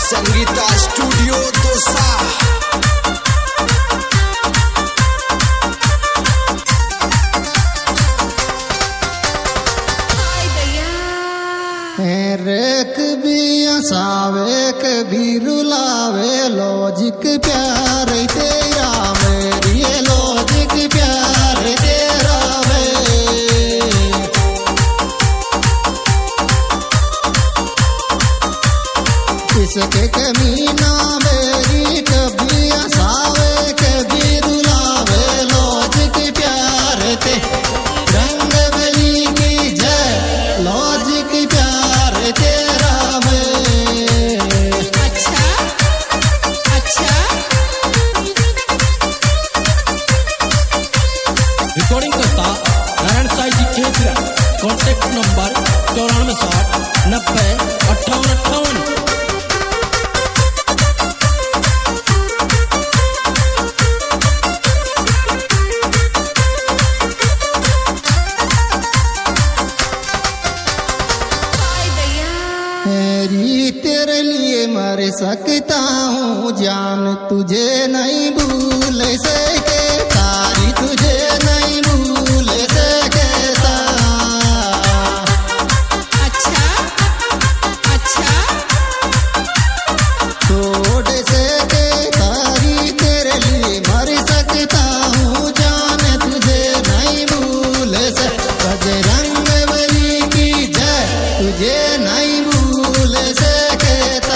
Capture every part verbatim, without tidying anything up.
Sangeeta studio dosa. Rake भी हंसावे कभी रुलावे logic प्यार तेरा मेरी लॉजिक प्यार तेरा वे इसके कमीना मेरी कभी हंसावे कभी रुलावे लॉजिक प्यार ते रंग बली की जय लॉजिक प्यार तेरा वे। अच्छा अच्छा रिकॉर्डिंग करता नारायण साई जी केसरा। कॉन्टेक्ट नंबर चौरानवे साठ नब्बे अट्ठावन अट्ठावन। मेरी तेरे लिए मर सकता हूँ जान तुझे नहीं भूल सके तारी तुझे नहीं भूल सकता। अच्छा अच्छा छोड़ सके तारी तेरे लिए मर सकता हूँ जान तुझे नहीं भूल सके बजरंग बली की जय तुझे नहीं भूल सकता।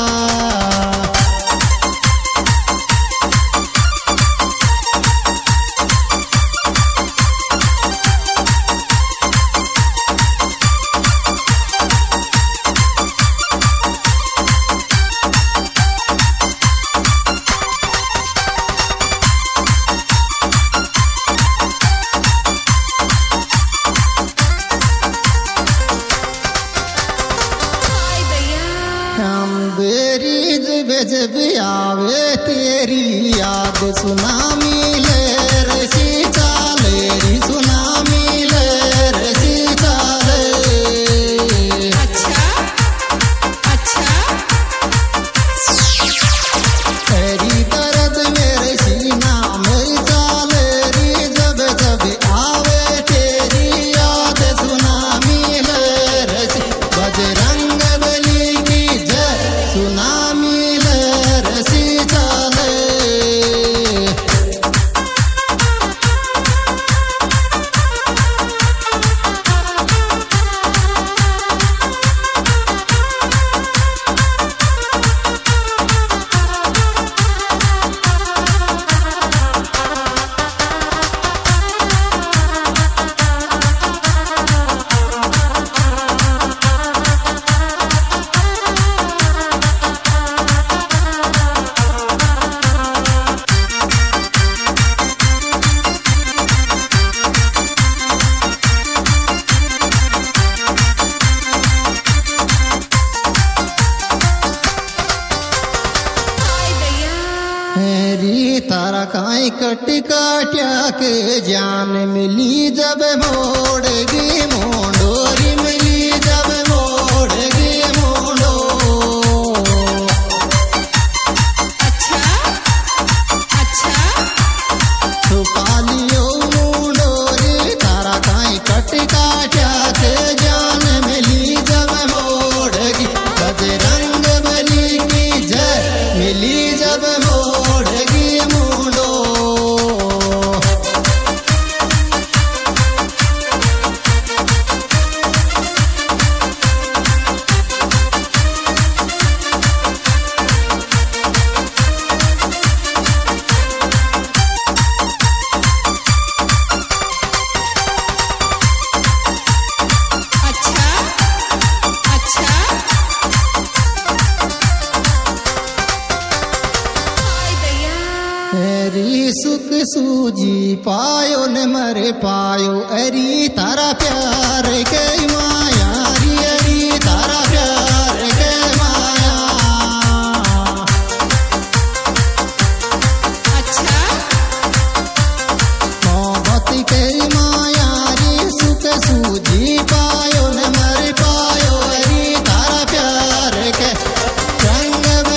हम बेरी जब जब आवे तेरी याद सुनामी ले रसी चालेरी सुनामी ले रसी चाले। अच्छा अच्छा तेरी दर्द मेरे सीना में चालेरी जब जब आवे तेरी याद सुनामी ले रसी बजरंग बली की जय सुनामी ले रसी चाले। मेरी तारा काई कट काट्या के जान मिली जब मोड़गी मोडोरी मिली जब मोड़गी मोडो। अच्छा अच्छा छुपा लियो मोडोरी तारा काई कट काट्या के जान मिली जब मोड़गी बजरंग बली की जय मिली जब मोड़गी मोडो। अच्छा अच्छा मेरी सुख सूजी पायो न मरे पायो अरी तारा प्यार के माया री अरी तारा प्यार के माया। अच्छा मोहब्बत के माया री सुख सूजी पायो न मरे पायो अरी तारा प्यार के रंग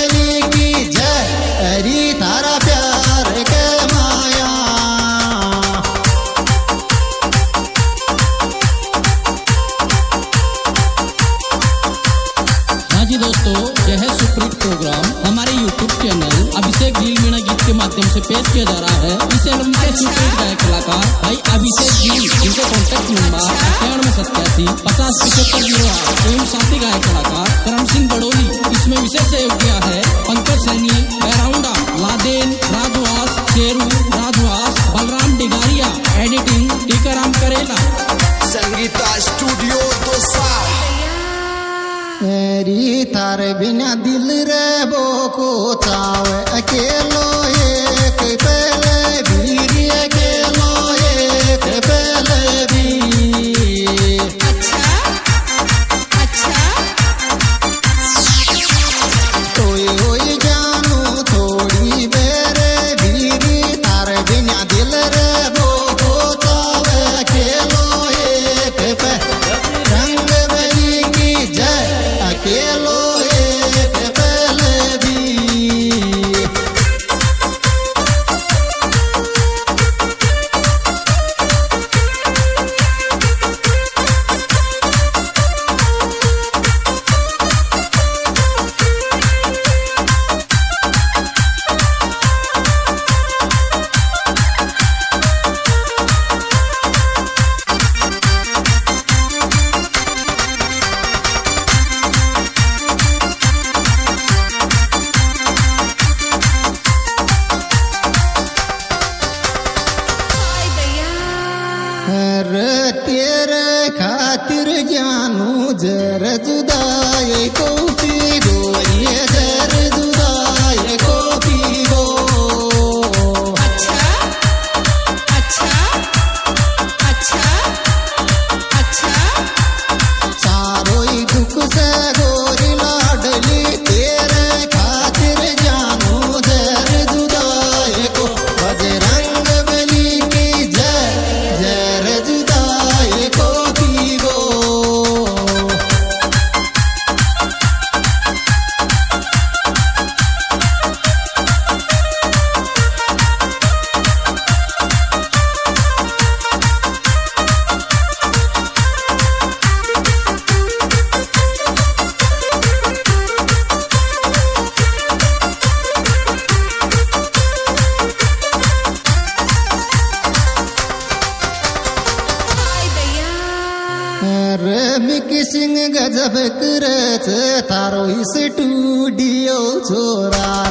यह है सुप्रीत प्रोग्राम हमारे यूट्यूब चैनल अभिषेक गिल मीणा गीत के माध्यम से पेश किया जा रहा है। इस एल्बम के सुप्रीत गायक कलाकार भाई अभिषेक गिल, जिनका कॉन्टेक्ट नंबर अट्ठानवे सत्तासी पचास पिछहत्तर जीरो आठ एवं साथी गायक कलाकार करम सिंह बड़ोली। इसमें विशेष सहयोग किया है पंकज सैनी, बैराउंडा, लादेन, राजवास, शेरू, राजवास, बलराम डिगारिया, एडिटिंग टीकाराम करेला। संगीता स्टूडियो दोसा। मेरी थार बिना दिल रे बोको चावे अकेलो एक पहले भी अकेलो एक पहले भी। अच्छा अच्छा तोय होई जानू थोड़ी बेरे भीरी थार बिना दिल रे बोको चावे अकेलो एक पे रंग बली की जय अकेलो एक पहले भी। हाय दैया रे तेरे खातिर जानू जर जुदाई को पी गो ये जर जुदाई को पी गो। अच्छा अच्छा अच्छा अच्छा सारो ही दुख से गोरी लाडली तेरे खातिर जानू जर जुदाई को बजरंग बली की जय जर जुदाई को पी गो। हाय दैया रमिक सिंह गजब करत थारो स्टूडियो छोरा।